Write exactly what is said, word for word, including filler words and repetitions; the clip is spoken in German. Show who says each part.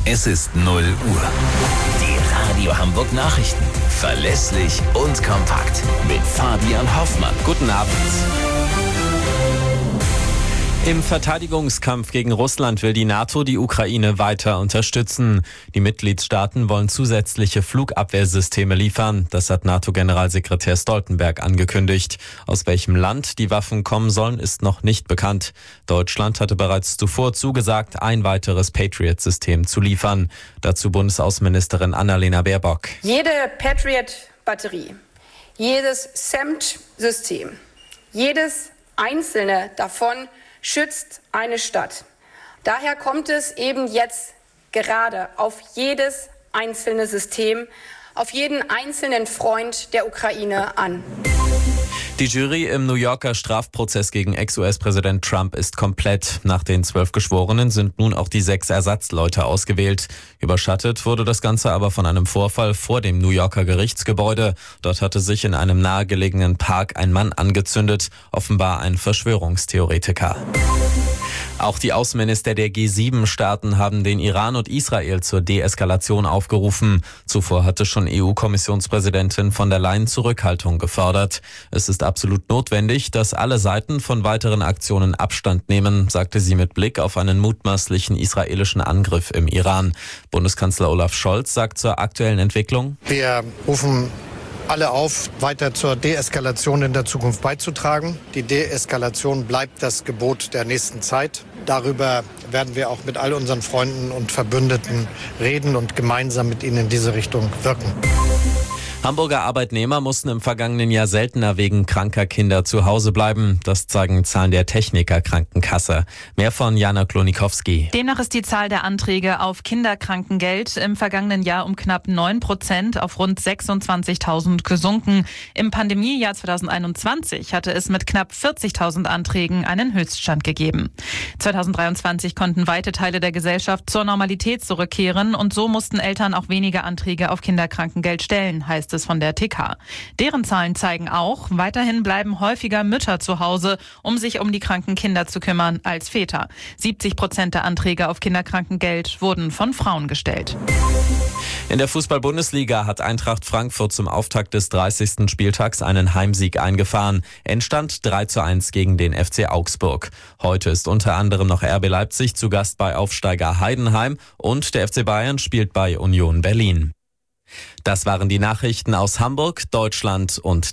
Speaker 1: Es ist null Uhr. Die Radio Hamburg Nachrichten. Verlässlich und kompakt. Mit Fabian Hoffmann.
Speaker 2: Guten Abend. Im Verteidigungskampf gegen Russland will die NATO die Ukraine weiter unterstützen. Die Mitgliedstaaten wollen zusätzliche Flugabwehrsysteme liefern. Das hat NATO-Generalsekretär Stoltenberg angekündigt. Aus welchem Land die Waffen kommen sollen, ist noch nicht bekannt. Deutschland hatte bereits zuvor zugesagt, ein weiteres Patriot-System zu liefern. Dazu Bundesaußenministerin Annalena Baerbock.
Speaker 3: Jede Patriot-Batterie, jedes S A M T-System, jedes einzelne davon schützt eine Stadt. Daher kommt es eben jetzt gerade auf jedes einzelne System, auf jeden einzelnen Freund der Ukraine an.
Speaker 2: Die Jury im New Yorker Strafprozess gegen Ex-U S-Präsident Trump ist komplett. Nach den zwölf Geschworenen sind nun auch die sechs Ersatzleute ausgewählt. Überschattet wurde das Ganze aber von einem Vorfall vor dem New Yorker Gerichtsgebäude. Dort hatte sich in einem nahegelegenen Park ein Mann angezündet, offenbar ein Verschwörungstheoretiker. Auch die Außenminister der G sieben Staaten haben den Iran und Israel zur Deeskalation aufgerufen. Zuvor hatte schon E U-Kommissionspräsidentin von der Leyen Zurückhaltung gefordert. Es ist absolut notwendig, dass alle Seiten von weiteren Aktionen Abstand nehmen, sagte sie mit Blick auf einen mutmaßlichen israelischen Angriff im Iran. Bundeskanzler Olaf Scholz sagt zur aktuellen Entwicklung:
Speaker 4: Wir rufen alle auf, weiter zur Deeskalation in der Zukunft beizutragen. Die Deeskalation bleibt das Gebot der nächsten Zeit. Darüber werden wir auch mit all unseren Freunden und Verbündeten reden und gemeinsam mit ihnen in diese Richtung wirken.
Speaker 2: Hamburger Arbeitnehmer mussten im vergangenen Jahr seltener wegen kranker Kinder zu Hause bleiben. Das zeigen Zahlen der Techniker Krankenkasse. Mehr von Jana Klonikowski.
Speaker 5: Demnach ist die Zahl der Anträge auf Kinderkrankengeld im vergangenen Jahr um knapp neun Prozent auf rund sechsundzwanzigtausend gesunken. Im Pandemiejahr zweitausendeinundzwanzig hatte es mit knapp vierzigtausend Anträgen einen Höchststand gegeben. zweitausenddreiundzwanzig konnten weite Teile der Gesellschaft zur Normalität zurückkehren und so mussten Eltern auch weniger Anträge auf Kinderkrankengeld stellen, heißt es von der T K. Deren Zahlen zeigen auch, weiterhin bleiben häufiger Mütter zu Hause, um sich um die kranken Kinder zu kümmern, als Väter. siebzig Prozent der Anträge auf Kinderkrankengeld wurden von Frauen gestellt.
Speaker 2: In der Fußball-Bundesliga hat Eintracht Frankfurt zum Auftakt des dreißigsten Spieltags einen Heimsieg eingefahren. Endstand drei zu eins gegen den F C Augsburg. Heute ist unter anderem noch R B Leipzig zu Gast bei Aufsteiger Heidenheim und der F C Bayern spielt bei Union Berlin. Das waren die Nachrichten aus Hamburg, Deutschland und